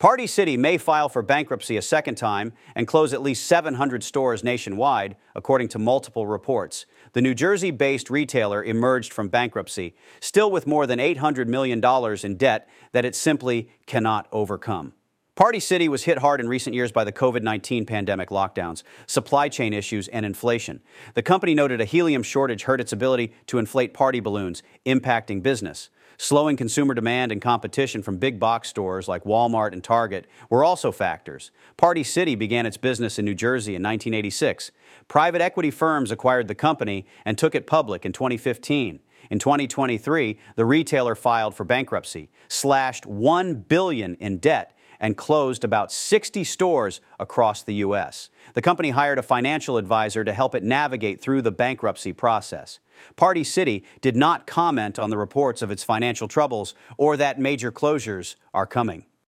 Party City may file for bankruptcy a second time and close at least 700 stores nationwide, according to multiple reports. The New Jersey-based retailer emerged from bankruptcy, still with more than $800 million in debt that it simply cannot overcome. Party City was hit hard in recent years by the COVID-19 pandemic lockdowns, supply chain issues, and inflation. The company noted a helium shortage hurt its ability to inflate party balloons, impacting business. Slowing consumer demand and competition from big box stores like Walmart and Target were also factors. Party City began its business in New Jersey in 1986. Private equity firms acquired the company and took it public in 2015. In 2023, the retailer filed for bankruptcy, slashed $1 billion in debt, and closed about 60 stores across the U.S. The company hired a financial advisor to help it navigate through the bankruptcy process. Party City did not comment on the reports of its financial troubles or that major closures are coming.